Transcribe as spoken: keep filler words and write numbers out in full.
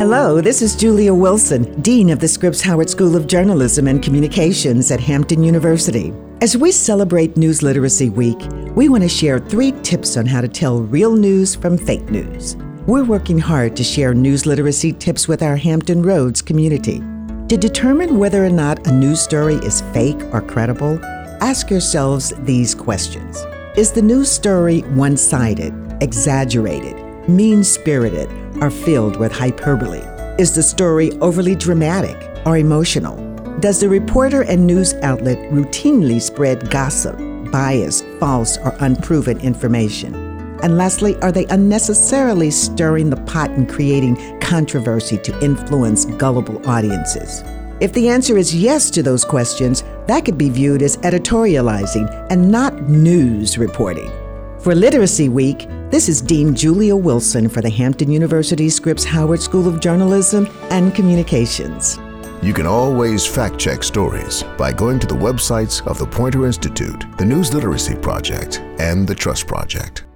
Hello, this is Julia Wilson, Dean of the Scripps Howard School of Journalism and Communications at Hampton University. As we celebrate News Literacy Week, we want to share three tips on how to tell real news from fake news. We're working hard to share news literacy tips with our Hampton Roads community. To determine whether or not a news story is fake or credible, ask yourselves these questions. Is the news story one-sided, exaggerated, mean-spirited, or filled with hyperbole? Is the story overly dramatic or emotional? Does the reporter and news outlet routinely spread gossip, bias, false, or unproven information? And lastly, are they unnecessarily stirring the pot and creating controversy to influence gullible audiences? If the answer is yes to those questions, that could be viewed as editorializing and not news reporting. For Literacy Week, this is Dean Julia Wilson for the Hampton University Scripps Howard School of Journalism and Communications. You can always fact-check stories by going to the websites of the Poynter Institute, the News Literacy Project, and the Trust Project.